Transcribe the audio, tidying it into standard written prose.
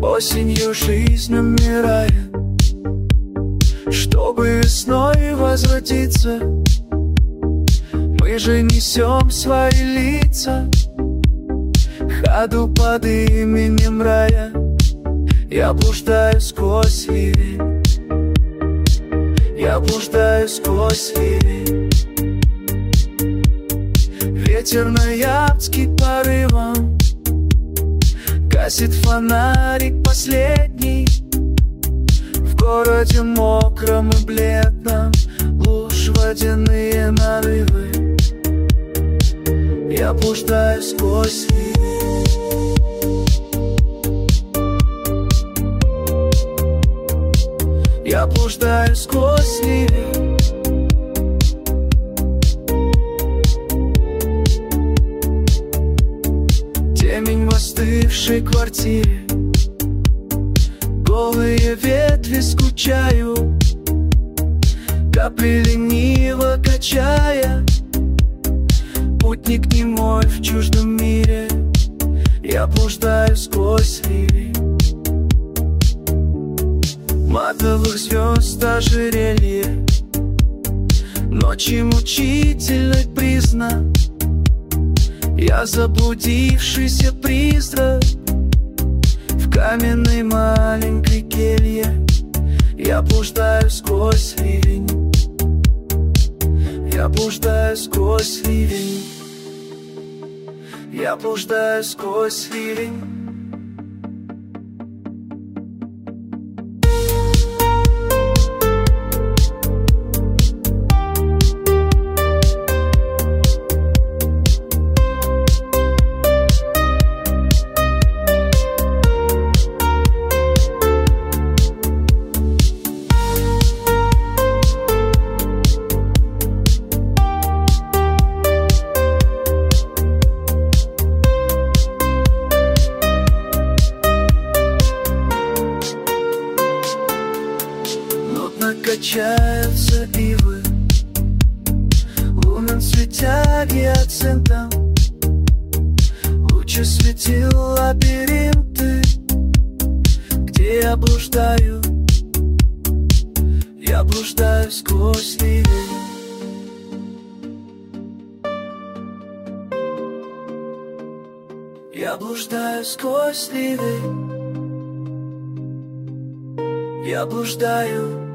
Осенью жизнь умирает, чтобы весной возвратиться. Мы же несем свои лица ходу под именем рая. Я блуждаю сквозь ливень, я блуждаю сквозь ливень. Ветер ноябрьский порывом гасит фонарик последний. В городе мокром и бледном луж, водяные нарывы. Я блуждаю сквозь ливень. Я блуждаю сквозь ливень. Темень в остывшей квартире, голые ветви скучают, капли лениво качая. Путник немой в чуждом мире. Я блуждаю сквозь ливень. Матовых звезд ожерелье, ночи мучительный признак. Я заблудившийся призрак в каменной маленькой келье. Я блуждаю сквозь ливень. Я блуждаю сквозь ливень. Я блуждаю сквозь ливень. Качаются ивы, луна цветя гиацинтом. Лучи светил лабиринты, где я блуждаю. Я блуждаю сквозь ливень. Я блуждаю сквозь ливень. Я блуждаю.